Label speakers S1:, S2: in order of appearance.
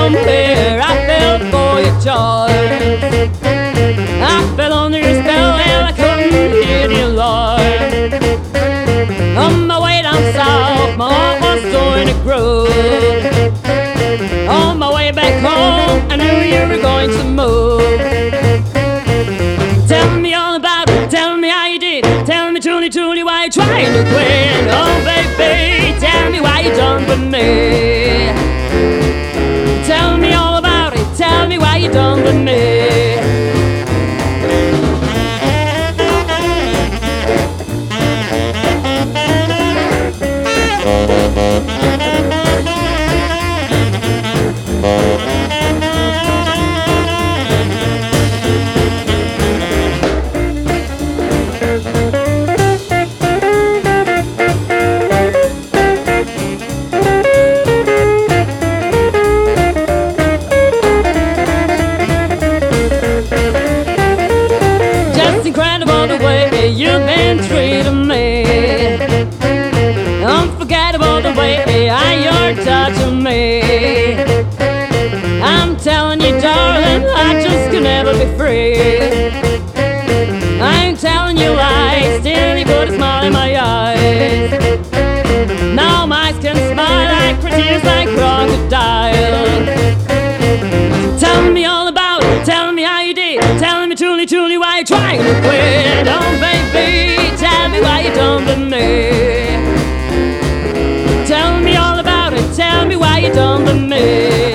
S1: somewhere I fell for your charm. I fell under your spell and I couldn't hear the alarm. On my way down south, my heart was starting to grow. On my way back home, I knew you were going to move. Tell me all about it, tell me how you did. Tell me truly, truly why you're trying to quit. Oh baby, tell me why you done with me. Tell me all about it, tell me why you done with me. Incredible the way you've been treating me. Unforgettable the way you're touching me. I'm telling you, darling, I just could never be free. I ain't telling you lies, still you put a smile in my eyes. Now my eyes can smile like tears like crocodile. Tell me all about it, tell me how you did. Tell me truly, truly why you're trying to quit. Oh baby, tell me why you done with me. Tell me all about it, tell me why you done with me.